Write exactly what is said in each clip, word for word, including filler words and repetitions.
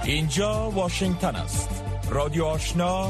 اینجا واشنگتن است. رادیو آشنا،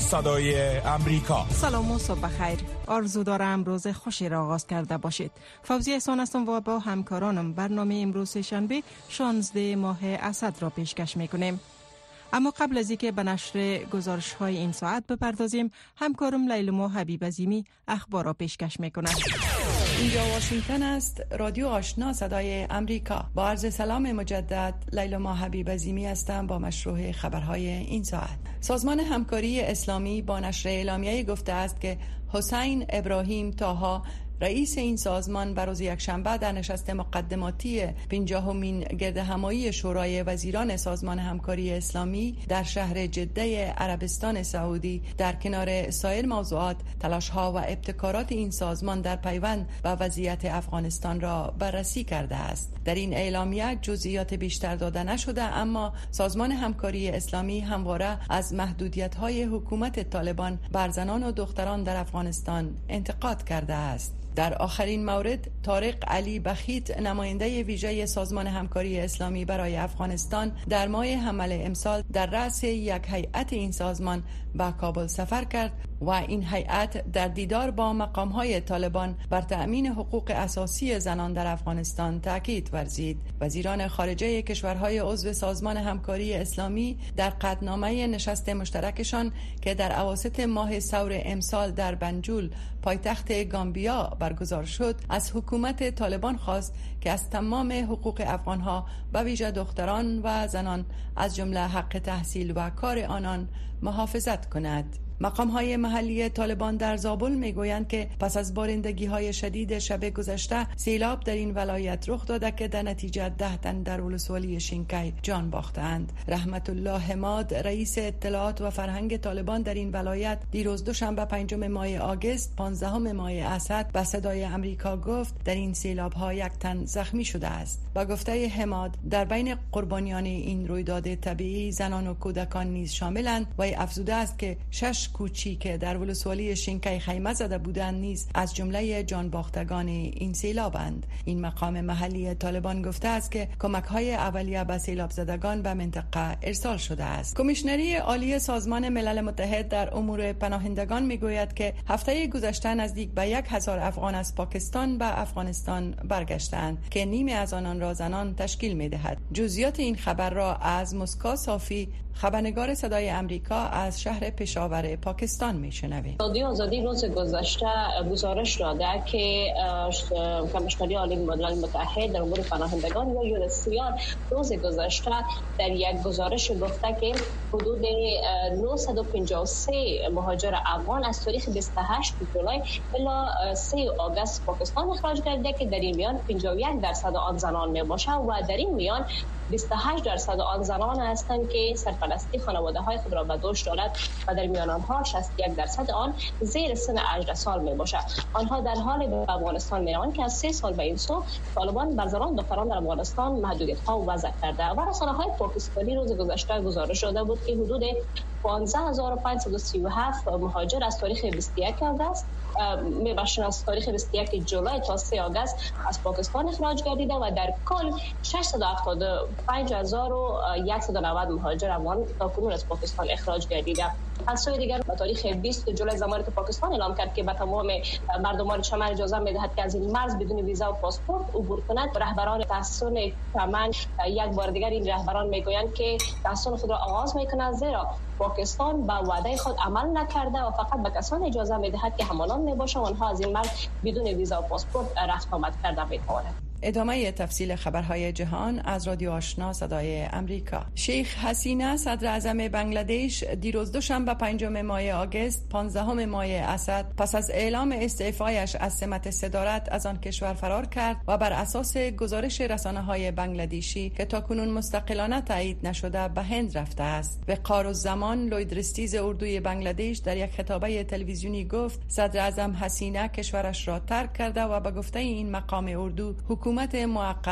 صدای امریکا. سلام و صبح بخیر. آرزو دارم روز خوشی را آغاز کرده باشید. فوزی احسان هستم و با همکارانم برنامه امروز شنبه شانزده ماه اسد را پیشکش میکنیم. اما قبل از اینکه به نشر گزارش های این ساعت بپردازیم، همکارم لیلما حبیب عظیمی اخبار را پیشکش میکند. اینجا واشنگتن است. رادیو آشنا صدای امریکا. با عرض سلام مجدد، لیلما حبیب عظیمی هستم با مشروع خبرهای این ساعت. سازمان همکاری اسلامی با نشر اعلامیه گفته است که حسین ابراهیم طاها، رئیس این سازمان، بر روز یکشنبه در نشست مقدماتی پنجاهمین گردهمایی شورای وزیران سازمان همکاری اسلامی در شهر جده عربستان سعودی در کنار سایر موضوعات تلاش‌ها و ابتکارات این سازمان در پیوند به وضعیت افغانستان را بررسی کرده است. در این اعلامیه جزئیات بیشتر داده نشده، اما سازمان همکاری اسلامی همواره از محدودیت‌های حکومت طالبان بر زنان و دختران در افغانستان انتقاد کرده است. در آخرین مورد، طارق علی بخیت، نماینده ویژه سازمان همکاری اسلامی برای افغانستان، در ماه حمل امسال در رأس یک هیئت این سازمان به کابل سفر کرد و این هیئت در دیدار با مقام‌های طالبان بر تأمین حقوق اساسی زنان در افغانستان تاکید ورزید. وزیران خارجه کشورهای عضو سازمان همکاری اسلامی در قطعنامه نشست مشترکشان که در اواسط ماه ثور امسال در بنجول، پایتخت گامبیا برگزار شد، از حکومت طالبان خواست که از تمام حقوق افغانها به ویژه دختران و زنان از جمله حق تحصیل و کار آنان محافظت کند. مقام‌های محلی طالبان در زابل میگویند که پس از بارندگی‌های شدید شب گذشته سیلاب در این ولایت رخ داده که در نتیجه ده تن در ولسوالی شینکای جان باختند. رحمت الله حماد، رئیس اطلاعات و فرهنگ طالبان در این ولایت، دیروز دوشنبه پنجم ماه آگوست پانزدهم ماه اسد به صدای امریکا گفت در این سیلاب‌ها یک تن زخمی شده است. با گفته حماد، در بین قربانیان این رویداد طبیعی زنان و کودکان نیز شاملند و افزوده است که شش کوچی که در ولسوالی شینکای خیمه زده بودند نیز از جمله جان باختگان این سیلابند. این مقام محلی طالبان گفته است که کمک‌های اولیه به سیلاب زدگان به منطقه ارسال شده است. کمیشنری عالی سازمان ملل متحد در امور پناهندگان میگوید که هفته گذشته نزدیک به یک هزار افغان از پاکستان به افغانستان برگشتند که نیمه از آنان را زنان تشکیل می‌دهد. جزئیات این خبر را از مسکا صافی، خبرنگار صدای امریکا از شهر پشاور پاکستان میشنویم. رادیو آزادی روز گذشته گزارش داده که کمیشنری عالی ملل متحد در امور پناهندگان یا یونسیار روز گذشته در یک گزارش گفته که حدود نهصد و پنجاه و سه مهاجر افغان از تاریخ بیست و هشت جولای الی سه آگوست پاکستان اخراج گردیده که در این میان پنجاه و یک درصد آن زنان میباشه و در این میان بیست و هشت درصد آن زنان هستند که سرپرستی خانواده‌های خود را به دوش دارد و در میان آنها شصت و یک درصد آن زیر سن هجده سال میباشد. آنها در حال به افغانستان میروند که از سه سال به این سو طالبان بر زنان دختران در افغانستان محدودیت‌ها وضع کرده و رسانه‌های پاکستانی روز گذشته گزارش داده بود که حدود پانزده هزار و پانصد و سی و هفت مهاجر از تاریخ بیست و یک آگوست میباشند از تاریخ بیست و یک جولای تا سه آگوست از پاکستان اخراج گردیده و در کل ششصد و هفتاد و پنج هزار و صد و نود مهاجر افغان تاکنون از پاکستان اخراج گردیده. از سوی دیگر به تاریخ بیست جولای زمانت پاکستان اعلام کرد که به تمام مردمان چمن اجازه میدهد که از این مرز بدون ویزا و پاسپورت عبور کنند. رهبران تحصن چمن یک بار دیگر این رهبران میگویند که تحصن خود را آغاز میکنند، زیرا پاکستان با وعده خود عمل نکرده و فقط به کسان اجازه میدهد که همانان میباشند آنها از این مرز بدون ویزا و پاسپورت رفت آمد کرده میتوانند. ادامه تفصیل خبرهای جهان از رادیو آشنا صدای امریکا. شیخ حسینه صدر اعظم بنگلادش دیروز دوشنبه پنجم ماه آگوست پانزدهم ماه اسد پس از اعلام استعفایش از سمت صدارت از آن کشور فرار کرد و بر اساس گزارش رسانه‌های بنگلادیشی که تاکنون مستقلانه تایید نشده به هند رفته است. وقار الزمان لوید رستیز اردوی بنگلادش در یک خطابه تلویزیونی گفت صدر اعظم حسینه کشورش را ترک کرده و به گفته این مقام اردو حکومت موقت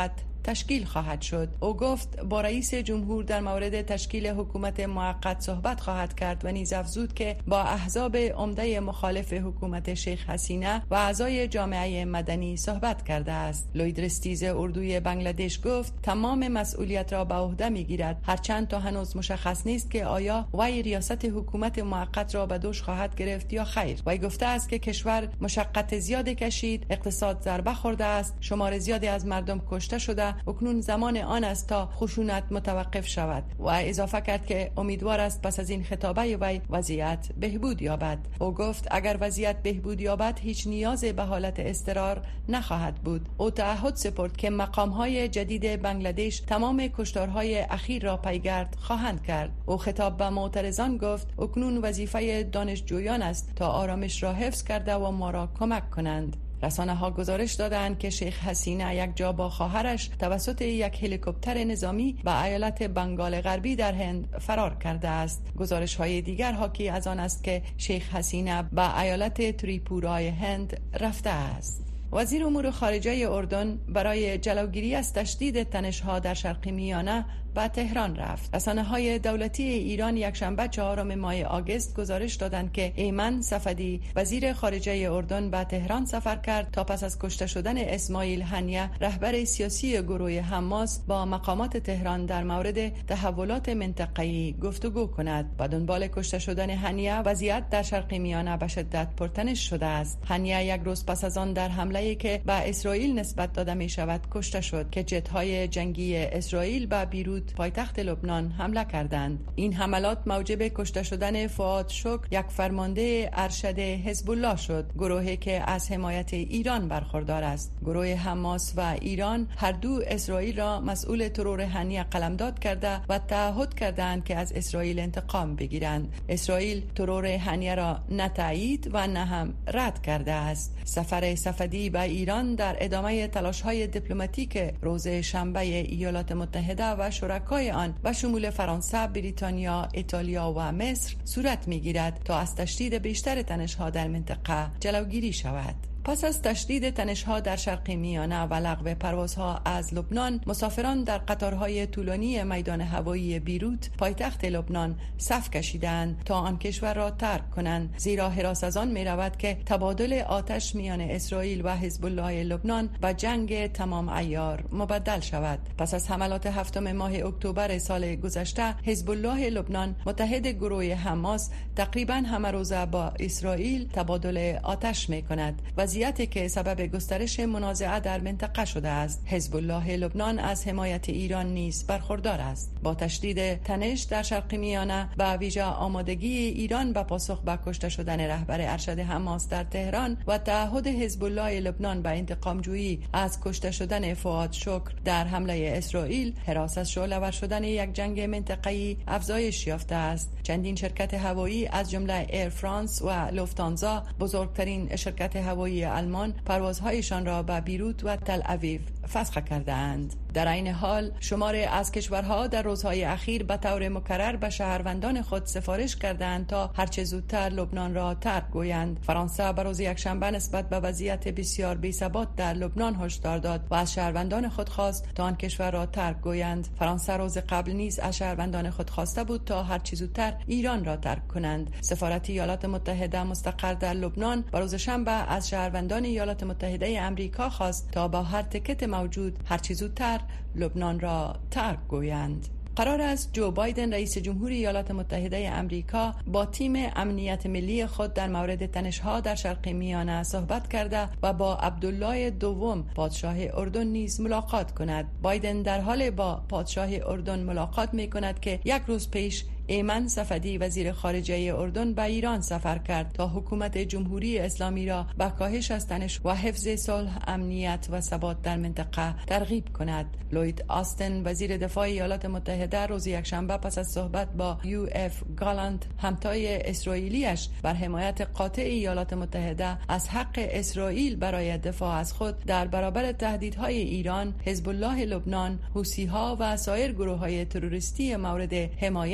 تشکیل خواهد شد. او گفت با رئیس جمهور در مورد تشکیل حکومت موقت صحبت خواهد کرد و نیز افزود که با احزاب عمده مخالف حکومت شیخ حسینه و اعضای جامعه مدنی صحبت کرده است. لوید رستیز اردوی بنگلادش گفت تمام مسئولیت را به عهده میگیرد، هرچند تا هنوز مشخص نیست که آیا وی ریاست حکومت موقت را به دوش خواهد گرفت یا خیر. وی گفته است که کشور مشقت زیادی کشید، اقتصاد ضربه خورده است، شمار زیادی از مردم کشته شده، اکنون زمان آن است تا خشونت متوقف شود. و اضافه کرد که امیدوار است پس از این خطابه وی وضعیت بهبود یابد. او گفت اگر وضعیت بهبود یابد هیچ نیاز به حالت اضطرار نخواهد بود. او تعهد سپرد که مقام‌های جدید بنگلادش تمام کشتارهای اخیر را پیگرد خواهند کرد. او خطاب به معترضان گفت اکنون وظیفه دانشجویان است تا آرامش را حفظ کرده و ما را کمک کنند. رسانه ها گزارش دادند که شیخ حسینه یک جا با خواهرش توسط یک هلیکوپتر نظامی به ایالت بنگال غربی در هند فرار کرده است. گزارش های دیگر حاکی از آن است که شیخ حسینه به ایالت تریپورای هند رفته است. وزیر امور خارجه اردن برای جلوگیری از تشدید تنش‌ها در شرق میانه به تهران رفت. رسانه‌های دولتی ایران یکشنبه چهارم ماه آگوست گزارش دادند که ایمن صفدی وزیر خارجه اردن به تهران سفر کرد تا پس از کشته شدن اسماعیل هنیه رهبر سیاسی گروه حماس با مقامات تهران در مورد تحولات منطقه‌ای گفتگو کند. با دنبال کشته شدن هنیه وضعیت در شرق میانه به شدت پرتنش شده است. هنیه یک روز پس از آن در حمله که به اسرائیل نسبت داده می شود کشته شد که جت‌های جنگی اسرائیل به بیروت پایتخت لبنان حمله کردند. این حملات موجب کشته شدن فؤاد شکر یک فرمانده ارشد حزب الله شد، گروهی که از حمایت ایران برخوردار است. گروه حماس و ایران هر دو اسرائیل را مسئول ترور هنیه قلمداد کرده و تعهد کردند که از اسرائیل انتقام بگیرند. اسرائیل ترور هنیه را نه تایید و نه هم رد کرده است. سفر صفدی به ایران در ادامه تلاش‌های دیپلماتیک روز شنبه ایالات متحده و شرکای آن و شمول فرانسه، بریتانیا، ایتالیا و مصر صورت می‌گیرد تا از تشدید بیشتر تنش‌ها در منطقه جلوگیری شود. پس از تشدید تنش‌ها در شرق میانه و لغو پروازها از لبنان، مسافران در قطارهای طولانی میدان هوایی بیروت پایتخت لبنان صف کشیدند تا آن کشور را ترک کنند، زیرا حراس از آن می‌رود که تبادل آتش میان اسرائیل و حزب الله لبنان به جنگ تمام عیار مبدل شود. پس از حملات هفتم ماه اکتبر سال گذشته، حزب الله لبنان متحد گروه حماس تقریباً همه روزه با اسرائیل تبادل آتش می‌کند، وضعیتی که سبب گسترش منازعه در منطقه شده است. حزب الله لبنان از حمایت ایران نیز برخوردار است. با تشدید تنش در شرق میانه و ویژه آمادگی ایران به پاسخ به کشته شدن رهبر ارشد حماس در تهران و تعهد حزب الله لبنان به انتقام جویی از کشته شدن فؤاد شکر در حمله اسرائیل، حراس از شعله‌ور شدن یک جنگ منطقه‌ای افزایش یافته است. چندین شرکت هوایی از جمله ایر فرانس و لوفتانزا، بزرگترین شرکت هوایی آلمان، پروازهایشان را به بیروت و تل اویو فسخ کردند. در این حال شماری از کشورها در روزهای اخیر به طور مکرر به شهروندان خود سفارش کردند تا هرچه زودتر لبنان را ترک گویند. فرانسه به روز یکشنبه نسبت به وضعیت بسیار بی‌ثبات در لبنان هشدار داد و از شهروندان خود خواست تا آن کشور را ترک گویند. فرانسه روز قبل نیز از شهروندان خود خواسته بود تا هرچه زودتر ایران را ترک کنند. سفارت ایالات متحده مستقر در لبنان به روز شنبه از شهروندان ایالات متحده آمریکا خواست تا با هر تکت موجود هرچه زودتر لبنان را ترک گویند. قرار است جو بایدن رئیس جمهوری ایالات متحده آمریکا با تیم امنیت ملی خود در مورد تنش‌ها در شرق میانه صحبت کرده و با عبدالله دوم پادشاه اردن نیز ملاقات کند. بایدن در حال با پادشاه اردن ملاقات می کند که یک روز پیش ایمن صفدی وزیر خارجه اردن به ایران سفر کرد تا حکومت جمهوری اسلامی را به کاهش از تنش و حفظ صلح، امنیت و ثبات در منطقه ترغیب کند. لوید آستن وزیر دفاع ایالات متحده روز یکشنبه پس از صحبت با یو اف گالانت همتای اسرائیلیش بر حمایت قاطع ایالات متحده از حق اسرائیل برای دفاع از خود در برابر تهدیدهای ایران، حزب الله لبنان، حوثی‌ها و سایر گروه‌های تروریستی مورد حمایت ایران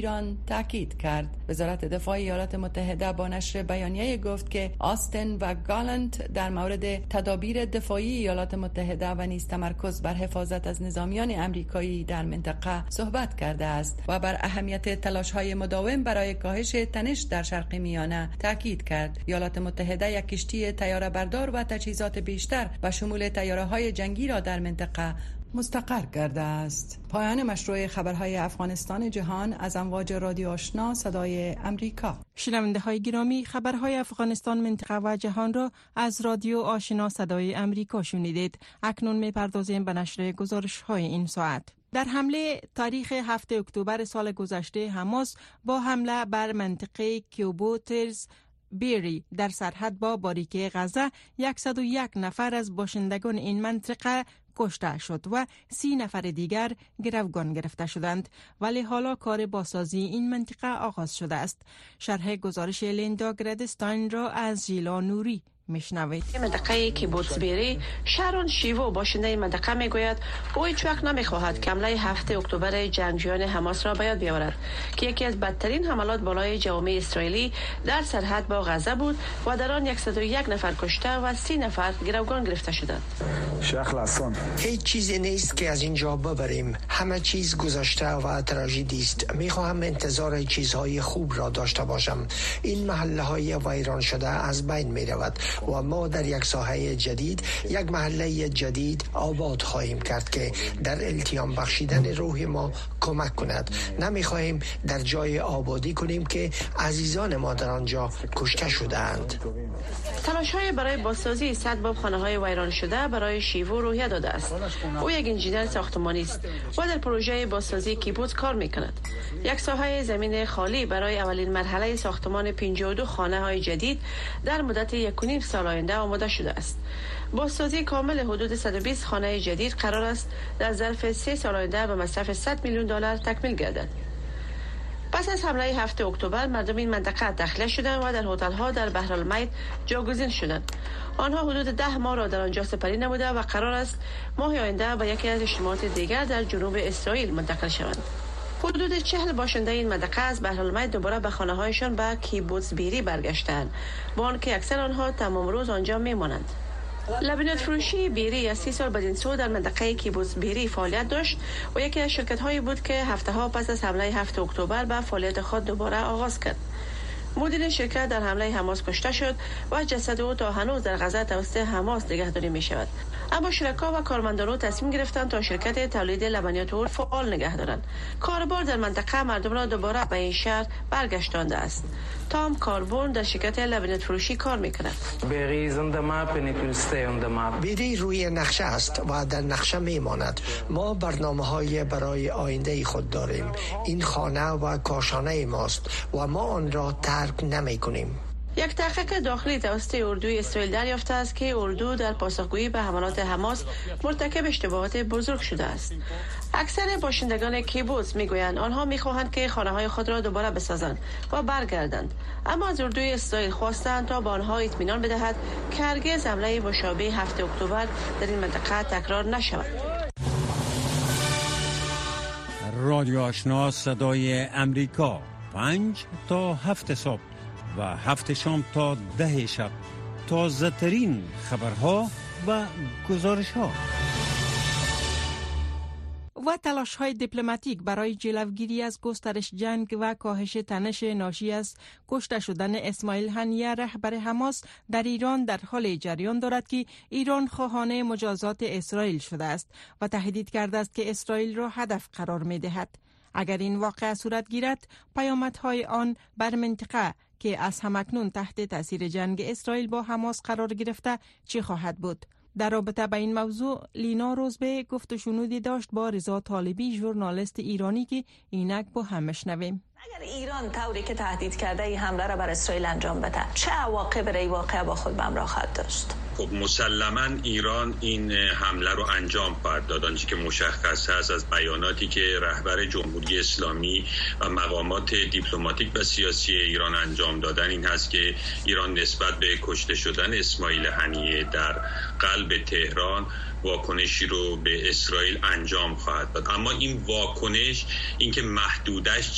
ایران تاکید کرد. وزارت دفاع ایالات متحده با نشر بیانیه گفت که آستن و گالنت در مورد تدابیر دفاعی ایالات متحده و نیز تمرکز بر حفاظت از نظامیان امریکایی در منطقه صحبت کرده است و بر اهمیت تلاش‌های مداوم برای کاهش تنش در شرق میانه تاکید کرد. ایالات متحده یک کشتی طیاره بردار و تجهیزات بیشتر و شمول طیاره‌های جنگی را در منطقه مستقر کرده است. پایان مشروع خبرهای افغانستان جهان از امواج رادیو آشنا صدای امریکا. شنونده های گرامی، خبرهای افغانستان، منطقه و جهان را از رادیو آشنا صدای امریکا شنیدید. اکنون می‌پردازیم به نشر گزارش‌های این ساعت. در حمله تاریخ هفتم اکتبر سال گذشته، حماس با حمله بر منطقه کیبوتز بیری در سرحد با باریکه غزه صد و یک نفر از باشندگان این منطقه کشته شد و سی نفر دیگر گروگان گرفته شدند، ولی حالا کار بازسازی این منطقه آغاز شده است. شرح گزارش لیندا گردستاین را از ژیلا نوری میشنوید. منطقه کیبوتز بیری، شارون شیوو باشنده منطقه میگوید او هیچ وقت نمیخواهد که حمله هفتم اکتبر جنگجویان حماس را به یاد بیاورد که یکی از بدترین حملات بالای جوامع اسرائیلی در سرحد با غزه بود و در آن صد و یک نفر کشته و سی نفر گروگان گرفته شدند. شیخ لاسون: هیچ چیزی نیست که از اینجا ببریم. همه چیز گذشته و تراژدی است. میخواهم انتظار چیزهای خوب را داشته باشم. این محله های ویران شده از بین میرود و ما در یک ساحه جدید، یک محله جدید آباد خواهیم کرد که در التیام بخشیدن روح ما کمک کند. نمیخواهیم در جای آبادی کنیم که عزیزان ما در آنجا کشته شدند. تلاش‌های برای بازسازی صد باب خانه‌های ویران شده برای شیوو روحیه داده است. او یک انجینر ساختمانی است و در پروژه بازسازی کیبوتز کار می‌کند. یک ساحه زمین خالی برای اولین مرحله ساختمان پنجاه و دو خانه‌های جدید در مدت یک و نیم سال آینده آماده شده است. بازسازی کامل حدود صد و بیست خانه جدید قرار است در ظرف سه سال آینده به مصرف صد میلیون دلار تکمیل گردد. پس از حمله هفتم اکتبر، مردم این منطقه تخلیه شدند و در هتل‌ها در بحرالمیت جاگزین شدند. آنها حدود ده ماه را در آنجا سپری نموده و قرار است ماه آینده به یکی از اجتماعات دیگر در جنوب اسرائیل منتقل شوند. حدود چهل باشنده این منطقه از بحرالمیت دوباره به خانه‌هایشان به کیبوتز بیری برگشتند، با آنکه اکثر آنها تمام روز آنجا میمانند. لبنیات فروشی بیری از سی سال بدین سو در منطقه کیبوتز بیری فعالیت داشت و یکی از شرکت‌هایی بود که هفته‌ها پس از حمله هفتم اکتبر به فعالیت خود دوباره آغاز کرد. مدیر شرکت در حمله حماس کشته شد و جسد او تا هنوز در غزه توسط حماس نگهداری می شود. اما شرکا و کارمندان تصمیم گرفتند تا شرکت تولید لبنیات او فعال نگه دارند. کاربار در منطقه مردم را دوباره به این شهر برگشتانده است. تام کاربون در شرکت لبنیات فروشی کار میکند. بیری روی نقشه است و در نقشه میماند. ما برنامه‌های برای آینده خود داریم. این خانه و کاشانه ماست و ما آن را ترک نمی‌کنیم. یک تحقیق داخلی توسط اردوی اسرائیل دریافته است که اردو در پاسخگویی به حملات حماس مرتکب اشتباهات بزرگ شده است. اکثر باشندگان کیبوتز میگویند آنها میخواهند که خانه‌های خود را دوباره بسازند و برگردند، اما از اردوی اسرائیل خواستند تا به آنها اطمینان بدهد که هرگز حمله مشابه هفتم اکتبر در این منطقه تکرار نشود. رادیو آشنا صدای امریکا، پنج تا هفت صبح و هفت شام تا ده شب، تازه ترین خبرها و گزارش ها و تلاش های دیپلماتیک برای جلوگیری از گسترش جنگ و کاهش تنش ناشی از کشته شدن اسماعیل هنیه رهبر حماس در ایران در حال جریان دارد که ایران خواهان مجازات اسرائیل شده است و تهدید کرده است که اسرائیل را هدف قرار می دهد. اگر این واقعه صورت گیرد، پیامدهای آن بر منطقه که از همکنون تحت تاثیر جنگ اسرائیل با حماس قرار گرفته چی خواهد بود؟ در رابطه با این موضوع لینا روزبه گفت و شنودی داشت با رضا طالبی، ژورنالیست ایرانی که اینک با هم میشنویم. اگر ایران طوری که تهدید کرده این حمله را بر اسرائیل انجام بده، چه عواقب برای واقعه با خود به همراه خواهد داشت؟ خب مسلما ایران این حمله رو انجام خواهد داد. آنچه که مشخص است از بیاناتی که رهبر جمهوری اسلامی و مقامات دیپلماتیک و سیاسی ایران انجام دادن این هست که ایران نسبت به کشته شدن اسماعیل هنیه در قلب تهران واکنشی رو به اسرائیل انجام خواهد داد. اما این واکنش، اینکه محدودش چقدر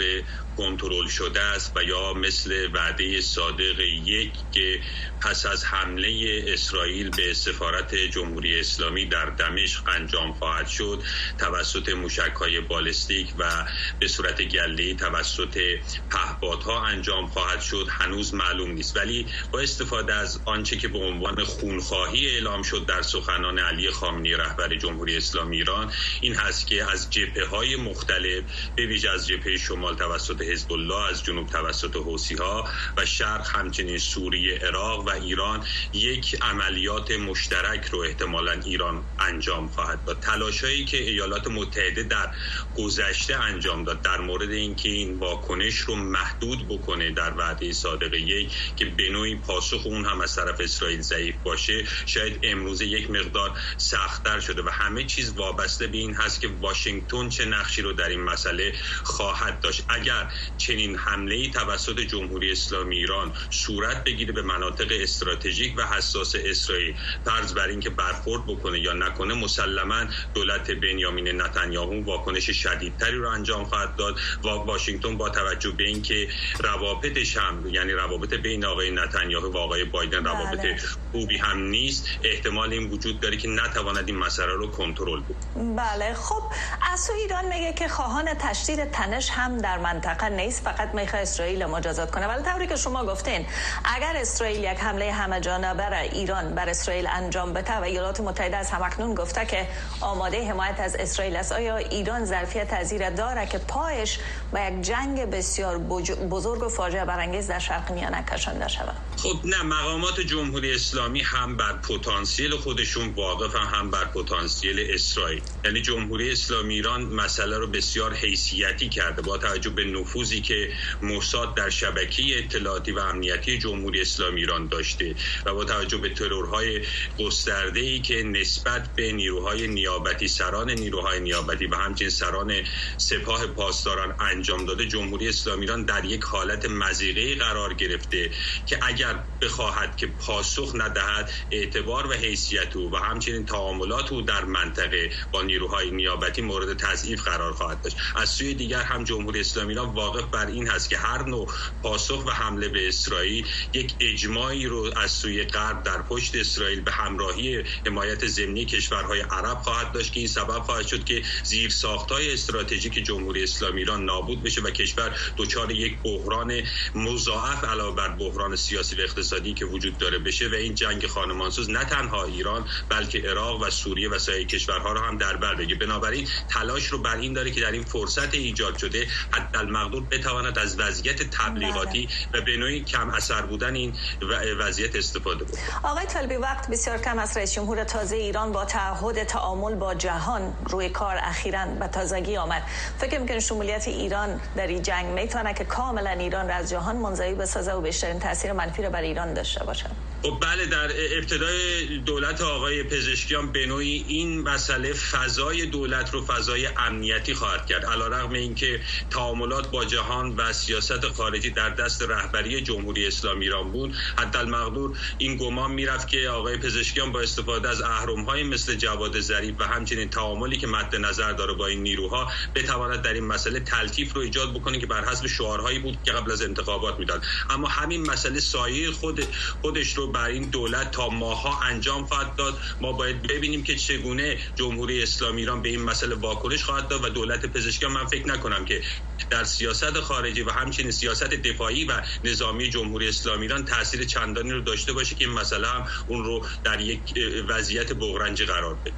کنترل شده است و یا مثل وعده صادق یک که پس از حمله اسرائیل به سفارت جمهوری اسلامی در دمشق انجام خواهد شد توسط موشک‌های بالستیک و به صورت گله‌ای توسط پهپادها انجام خواهد شد هنوز معلوم نیست. ولی با استفاده از آنچه که به عنوان خونخواهی اعلام شد در سخنان علی خامنه‌ای رهبر جمهوری اسلامی ایران این هست که از جبهه‌های مختلف به ویژه از جبهه شمال توسط حزب الله، از جنوب توسط حوثی‌ها و شرق همچنین سوریه، عراق و ایران یک عملیات مشترک رو احتمالاً ایران انجام خواهد داد. تلاش‌هایی که ایالات متحده در گذشته انجام داد در مورد اینکه این واکنش رو محدود بکنه در وعده صادق یک که به نوعی پاسخ اون هم از طرف اسرائیل ضعیف باشه، شاید امروز یک مقدار سخت‌تر شده و همه چیز وابسته به این هست که واشنگتن چه نقشی رو در این مسئله خواهد داشت. اگر چنین حمله‌ای توسط جمهوری اسلامی ایران صورت بگیره به مناطق استراتژیک و حساس اسرائیل، فرض بر این که برخورد بکنه یا نکنه، مسلماً دولت بنیامین نتانیاهو واکنش شدیدتری رو انجام خواهد داد و واشنگتن با توجه به اینکه روابطش هم یعنی روابط بین آقای نتانیاهو و آقای بایدن روابط بله. خوبی هم نیست، احتمال این وجود داره که نتواند این مسئله رو کنترل کنه. بله، خب از ایران میگه که خواهان تشدید تنش هم در منطقه نیست، فقط میخواد اسرائیل مجازات کنه. ولی طوری که شما گفتین اگر اسرائیل یک حمله همه جانبه بر ایران بر اسرائیل انجام بده و ایالات متحده از همکنون گفته که آماده حمایت از اسرائیل است، آیا ایران ظرفیت تذیر داره که پایش به یک جنگ بسیار بزرگ و فاجعه برانگیز در شرق میانه کشانده شود؟ خب نه، مقامات جمهوری اسلامی هم بر پتانسیل خودشون واقف هم, هم بر پتانسیل اسرائیل. یعنی جمهوری اسلامی ایران مسئله رو بسیار حیثیتی کرده با توجه به نفوذی که موساد در شبکه اطلاعاتی و امنیتی جمهوری اسلامی ایران داشته و با توجه به ترورهای گسترده‌ای که نسبت به نیروهای نیابتی، سران نیروهای نیابتی و همچنین سران سپاه پاسداران انجام داده، جمهوری اسلامی ایران در یک حالت مضیقه‌ای قرار گرفته که اگر بخواهد که پاسخ ندهد اعتبار و حیثیت او و همچنین تعاملات او در منطقه با نیروهای نیابتی مورد تضعیف قرار خواهد داشت. از سوی دیگر هم جمهوری اسلامی ایران واقف بر این هست که هر نوع پاسخ و حمله به اسرائیل یک اجماعی رو از سوی غرب در پشت اسرائیل به همراهی حمایت ضمنی کشورهای عرب خواهد داشت که این سبب خواهد شد که زیرساخت‌های استراتژیک جمهوری اسلامی ایران نابود بشه و کشور دچار یک بحران مضاعف علاوه بر بحران سیاسی و اقتصادی که وجود داره بشه و این جنگ خانمانسوز نه تنها ایران بلکه عراق و سوریه و سایر کشورها رو هم در بر بگیره. بنابراین تلاش رو بر این داره که در این فرصت ایجاد شده حداقل بتواند از وضعیت تبلیغاتی و به نوعی کم اثر بودن این وضعیت استفاده کنه. آقای طالبی، وقت بسیار کم است. رئیس جمهور تازه ایران با تعهد تعامل با جهان روی کار اخیراً به تازگی آمد. فکر می‌کنید شمولیت ایران در این جنگ میتونه که کاملا ایران را از جهان منزوی بسازه و بیشترین تاثیر منفی را بر ایران داشته باشه؟ خب بله، در ابتدای دولت آقای پزشکیان به نوعی این مسئله فضای دولت رو فضای امنیتی خواهد کرد. علیرغم اینکه تعاملات با جهان و سیاست خارجی در دست رهبری جمهوری اسلامی ایران بود، حدالمقدور این گمان میرفت که آقای پزشکیان با استفاده از اهرم‌های مثل جواد ظریف و همچنین تعاملی که مد نظر داره با این نیروها بتواند در این مسئله تلطیف رو ایجاد بکنه که بر حسب شعارهایی بود که قبل از انتخابات میداد. اما همین مسئله سایه خود خودش رو بر این دولت تا ماها انجام خواهد داد. ما باید ببینیم که چگونه جمهوری اسلامی ایران به این مسئله واکنش خواهد داد و دولت پزشکیان من فکر نکنم که در سیاست خارجی و همچنین سیاست دفاعی و نظامی جمهوری اسلامی ایران تاثیر چندانی رو داشته باشه که این مسئله هم اون رو در یک وضعیت بحرانجی قرار بده.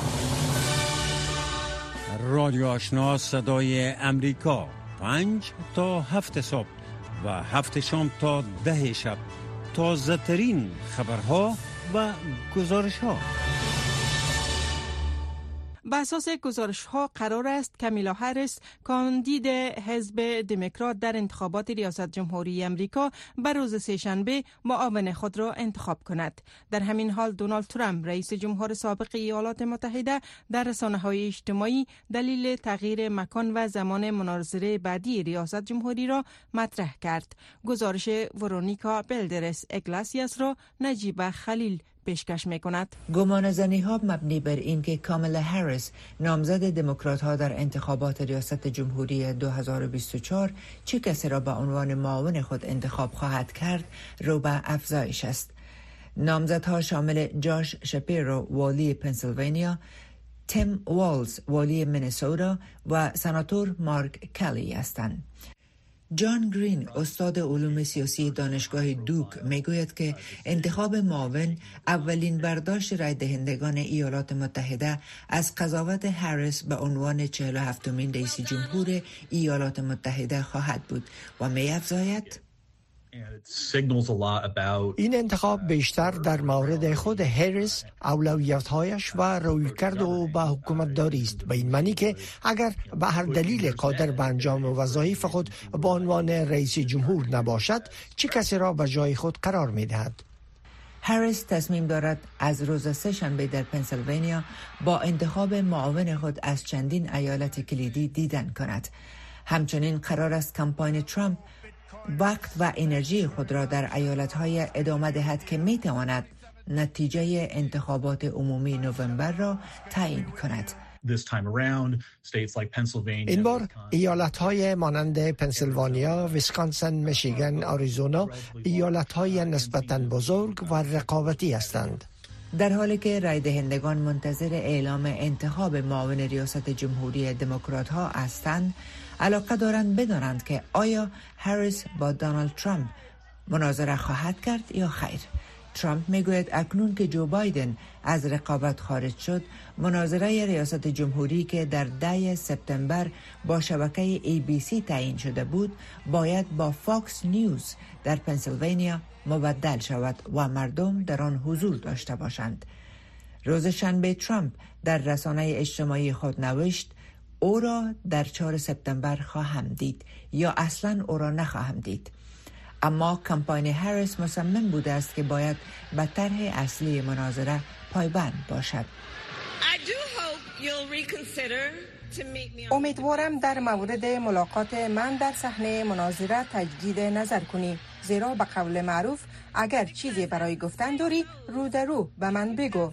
رادیو آشنا صدای امریکا، پنج تا هفت صبح و هفت شام تا ده شب، تازه ترین خبرها و گزارش ها. به اساس گزارش ها قرار است کامیلا هریس کاندید حزب دموکرات در انتخابات ریاست جمهوری امریکا بر روز سه‌شنبه معاون خود را انتخاب کند. در همین حال دونالد ترامپ رئیس جمهور سابق ایالات متحده در رسانه‌های اجتماعی دلیل تغییر مکان و زمان مناظره بعدی ریاست جمهوری را مطرح کرد. گزارش ورونیکا بلدرس اگلاسیاس را نجیب خلیل پیشکش می کند. گمانه‌زنی ها مبنی بر این که کامالا هریس نامزد دموکرات ها در انتخابات ریاست جمهوری دو هزار و بیست و چهار چه کسی را به عنوان معاون خود انتخاب خواهد کرد رو به افزایش است. نامزدها شامل جاش شپیرو والی پنسیلوانیا، تیم والز والی مینیسوتا و سناتور مارک کلی هستند. جان گرین استاد علوم سیاسی دانشگاه دوک میگوید که انتخاب معاون اولین برداشت رای دهندگان ایالات متحده از قضاوت هریس به عنوان چهل و هفتمین رئیس جمهور ایالات متحده خواهد بود و می‌افزاید این انتخاب بیشتر در مورد خود هریس، اولویت‌هایش و رویکرد او به حکومتداری است، به این معنی که اگر به هر دلیل قادر به انجام وظایف خود به عنوان رئیس جمهور نباشد، چه کسی را به جای خود قرار می‌دهد. هریس تصمیم دارد از روز سه شنبه در پنسیلوانیا با انتخاب معاون خود از چندین ایالت کلیدی دیدن کند. همچنین قرار است کمپاین ترامپ وقت و انرژی خود را در ایالت‌های ادامه دهد که می‌تواند نتیجه انتخابات عمومی نوامبر را تعیین کند. این بار ایالت‌های مانند پنسیلوانیا، ویسکانسن، میشیگان، آریزونا ایالت‌های نسبتاً بزرگ و رقابتی هستند. در حالی که رای دهندگان منتظر اعلام انتخاب معاون ریاست جمهوری دموکرات ها هستند، علاقه دارند بدانند که آیا هریس با دونالد ترامپ مناظره خواهد کرد یا خیر. ترامپ میگوید اکنون که جو بایدن از رقابت خارج شد، مناظره ریاست جمهوری که در ده سپتامبر با شبکه ای بی سی تعیین شده بود، باید با فاکس نیوز در پنسیلوانیا مبدل شود و مردم در آن حضور داشته باشند. روز شنبه ترامپ در رسانه اجتماعی خود نوشت او را در چهارم سپتامبر خواهم دید یا اصلا او را نخواهم دید. اما کمپاین هریس مصمم بوده است که باید به طرح اصلی مناظره پایبند باشد. امیدوارم در مورد ملاقات من در صحنه مناظره تجدید نظر کنی، زیرا به قول معروف اگر چیزی برای گفتن داری رو در رو به من بگو.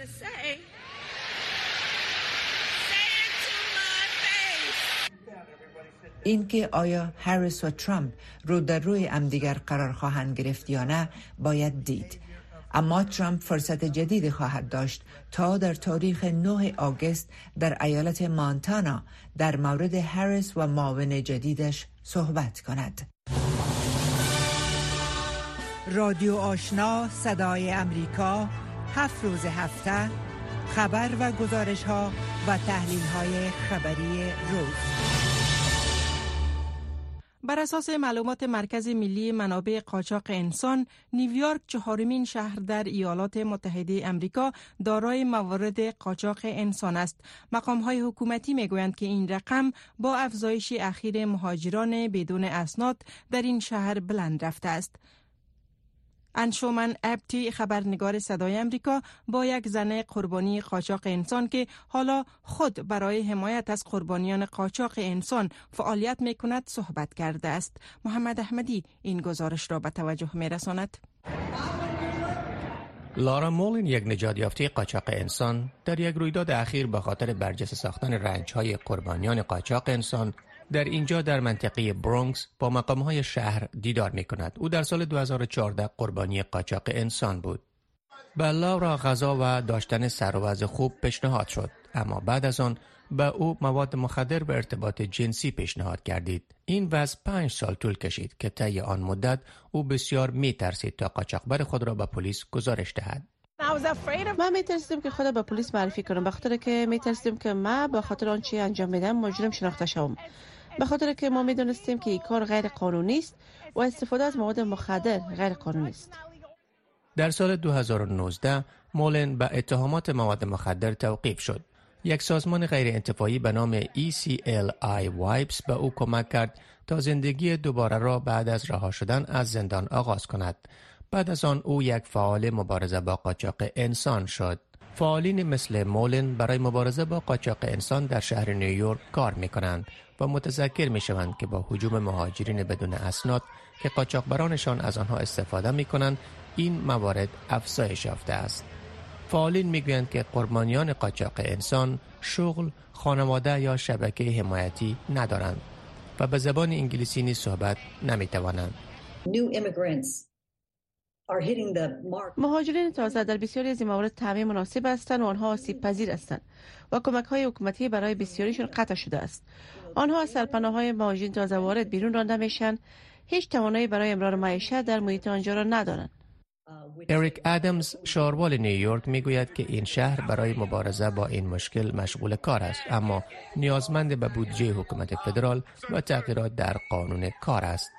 اینکه آیا هریس و ترامپ رو در روی همدیگر قرار خواهند گرفت یا نه باید دید. اما ترامپ فرصت جدید خواهد داشت تا در تاریخ نه آگوست در ایالت مانتانا در مورد هریس و معاون جدیدش صحبت کند. رادیو آشنا صدای امریکا، هفت روز هفته، خبر و گزارش ها و تحلیل های خبری روز. بر اساس معلومات مرکز ملی منابع قاچاق انسان، نیویورک چهارمین شهر در ایالات متحده امریکا دارای موارد قاچاق انسان است. مقام‌های حکومتی میگویند که این رقم با افزایش اخیر مهاجران بدون اسناد در این شهر بلند رفته است. انشومن ابتی، خبرنگار صدای امریکا، با یک زن قربانی قاچاق انسان که حالا خود برای حمایت از قربانیان قاچاق انسان فعالیت می کند صحبت کرده است. محمد احمدی این گزارش را به توجه می رساند. لارا مولین، یک نژاد یافته قاچاق انسان، در یک رویداد اخیر به خاطر برجسته ساختن رنج‌های قربانیان قاچاق انسان در اینجا در منطقه برونکس با مقام‌های شهر دیدار می‌کند. او در سال دو هزار و چهارده قربانی قاچاق انسان بود. به لارا غذا و داشتن سر و وضع خوب پیشنهاد شد، اما بعد از آن به او مواد مخدر و ارتباط جنسی پیشنهاد کردید. این وضع پنج سال طول کشید که طی آن مدت او بسیار می‌ترسید تا قاچاقبر خود را به پلیس گزارش دهد. من میترسیدم که خودم به پلیس معرفی کنم، به خاطر که میترسیدم که من به خاطر آن چی انجام میدم مجرم شناخته شوم، به خاطر که ما میدونستیم که این کار غیر قانونی است و استفاده از مواد مخدر غیر قانونی است. در سال دو هزار و نوزده مولن به اتهامات مواد مخدر توقیف شد. یک سازمان غیر انتفاعی به نام ای سی ال آی Wipes به او کمک کرد تا زندگی دوباره را بعد از رها شدن از زندان آغاز کند. بعد از آن او یک فعال مبارزه با قاچاق انسان شد. فعالین مثل مولن برای مبارزه با قاچاق انسان در شهر نیویورک کار می‌کنند و متذکر می‌شوند که با هجوم مهاجرین بدون اسناد که قاچاقبرانشان از آنها استفاده می‌کنند این موارد افزایش یافته است. فعالین میگویند که قربانیان قاچاق انسان شغل، خانواده یا شبکه حمایتی ندارند و به زبان انگلیسی نیز صحبت نمیتوانند. مهاجرین تازه در بسیاری از این موارد تامین مناسب هستند و آنها آسیب پذیر هستند و کمک های حکومتی برای بسیاریشون قطع شده است. آنها از سرپناه های مهاجرین تازه وارد بیرون رانده میشن، هیچ توانایی برای امرار معیشت در محیط آنجا را ندارند. اریک ادمز، شاروال نیویورک، میگوید که این شهر برای مبارزه با این مشکل مشغول کار است، اما نیازمند به بودجه حکومت فدرال و تغییرات در قانون کار است.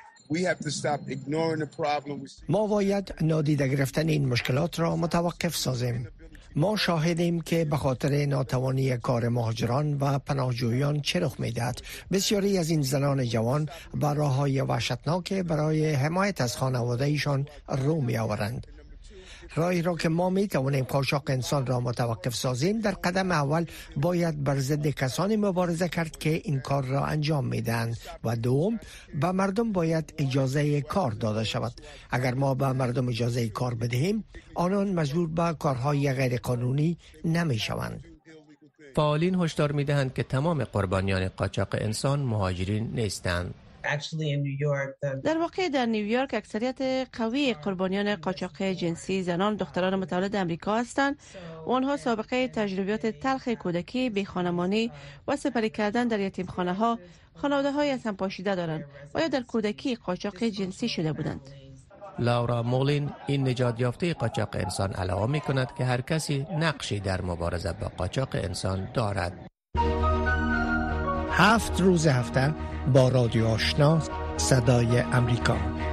ما باید نادیده گرفتن این مشکلات را متوقف سازیم. ما شاهدیم که به خاطر ناتوانی کار مهاجران و پناهجویان چه رخ می‌دهد. بسیاری از این زنان جوان به راه‌های وحشتناک برای حمایت از خانواده ایشان رو می‌آورند. راهی را که ما می توانیم قاچاق انسان را متوقف سازیم، در قدم اول باید بر ضد کسانی مبارزه کرد که این کار را انجام میدهند و دوم به مردم باید اجازه کار داده شود. اگر ما به مردم اجازه کار بدهیم، آنان مجبور به کارهای غیر قانونی نمی شوند. فعالین هشدار میدهند که تمام قربانیان قاچاق انسان مهاجرین نیستند. در واقع در نیویورک اکثریت قوی قربانیان قاچاق جنسی زنان دختران متولد امریکا هستند و آنها سابقه تجربیات تلخ کودکی، بیخانمانی و سپری کردن در یتیمخانه ها، خانواده های از هم پاشیده دارند و یا در کودکی قاچاق جنسی شده بودند. لورا مولین، این نجات یافته قاچاق انسان، علاوه می کند که هر کسی نقشی در مبارزه با قاچاق انسان دارد. هفت روز هفته با رادیو آشنا صدای امریکا.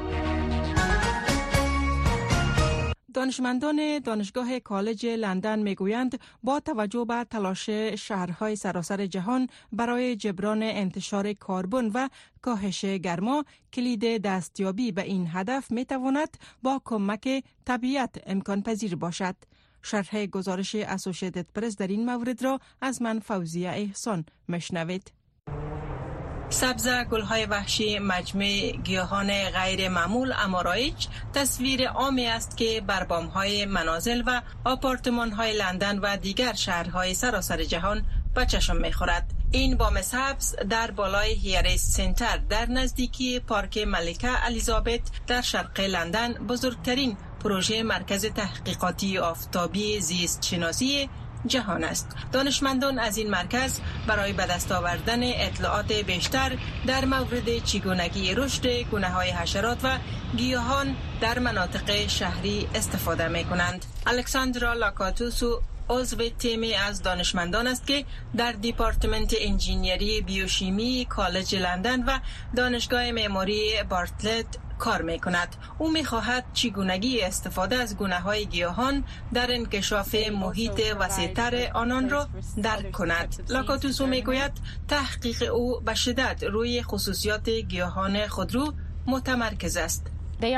دانشمندان دانشگاه کالج لندن میگویند با توجه به تلاش شهرهای سراسر جهان برای جبران انتشار کربن و کاهش گرما، کلید دستیابی به این هدف میتواند با کمک طبیعت امکان پذیر باشد. شرح گزارش اسوسییتد پرس در این مورد را از من فوزیه احسان مشنوید. سبز گل‌های وحشی، مجموعه گیاهان غیر معمول اما رایج، تصویر عامی است که بر بام‌های منازل و آپارتمان‌های لندن و دیگر شهرهای سراسر جهان به چشم می‌خورد. این بام سبز در بالای هیریس سنتر در نزدیکی پارک ملکه الیزابت در شرق لندن بزرگترین پروژه مرکز تحقیقاتی آفتابی زیست شناسی جهان است. دانشمندان از این مرکز برای به دست آوردن اطلاعات بیشتر در مورد چگونگی رشد گونه‌های حشرات و گیاهان در مناطق شهری استفاده می‌کنند. الکساندرا لاکاتوسو عضو تیمی از دانشمندان است که در دیپارتمنت انجینیری بیوشیمی کالج لندن و دانشگاه معماری بارتلت کار می‌کند. او می‌خواهد چگونگی استفاده از گونه‌های گیاهان در انکشاف محیط وسیع‌تر آنان را درک کند. لاکاتوسو می‌گوید تحقیق او به شدت روی خصوصیات گیاهان خودرو متمرکز است.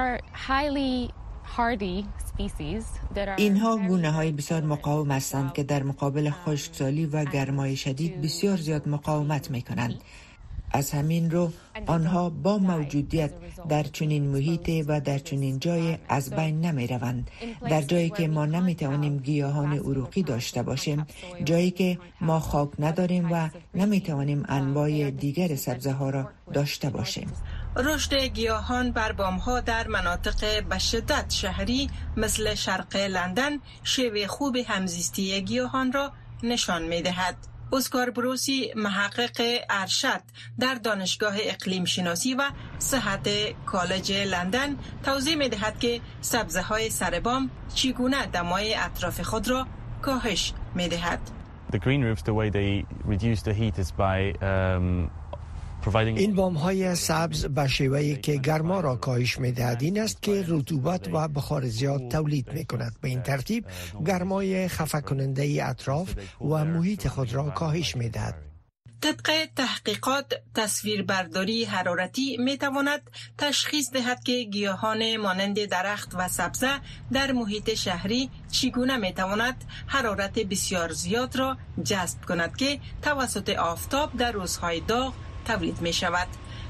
اینها گونه های بسیار مقاوم هستند که در مقابل خشکسالی و گرمای شدید بسیار زیاد مقاومت می کنند. از همین رو آنها با موجودیت در چنین محیط و در چنین جای از بین نمی روند. در جایی که ما نمی توانیم گیاهان عروقی داشته باشیم، جایی که ما خاک نداریم و نمی توانیم انواع دیگر سبزه ها را داشته باشیم. رشد گیاهان بر بام‌ها در مناطق به شدت شهری مثل شرق لندن شیوه خوب همزیستی گیاهان را نشان می‌دهد. اسکار بروسی، محقق ارشد در دانشگاه اقلیم شناسی و صحت کالج لندن، توضیح می‌دهد که سبزه‌های سر بام چگونه دمای اطراف خود را کاهش می‌دهد. The green roofs, the way they reduce the heat is by um... این بام‌های سبز به شیوهی که گرما را کاهش می‌دهد این است که رطوبت و بخار زیاد تولید می‌کند. به این ترتیب گرمای خفه کننده اطراف و محیط خود را کاهش می‌دهد. طبق تحقیقات، تصویربرداری حرارتی می‌تواند تشخیص دهد که گیاهان مانند درخت و سبزه در محیط شهری چگونه می‌تواند حرارت بسیار زیاد را جذب کند که توسط آفتاب در روزهای داغ تولید می شود.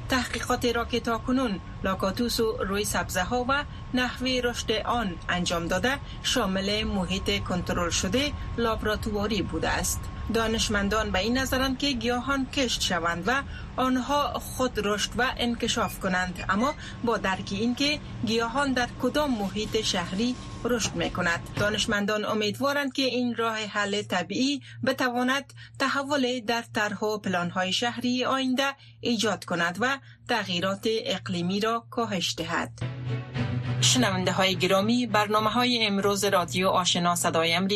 تحقیقاتی را که تاکنون لاکاتوس روی سبزه ها و نحوه رشد آن انجام داده شامل محیط کنترل شده لابراتواری بوده است. دانشمندان به این نظرند که گیاهان کشت شوند و آنها خود رشد و انکشاف کنند، اما با درک این که گیاهان در کدام محیط شهری رشد می کند. دانشمندان امیدوارند که این راه حل طبیعی بتواند تحول در طرح و پلان‌های شهری آینده ایجاد کند و تغییرات اقلیمی را کاهش دهد. شنونده های گرامی، برنامه های امروز رادیو آشنا صدای امریکا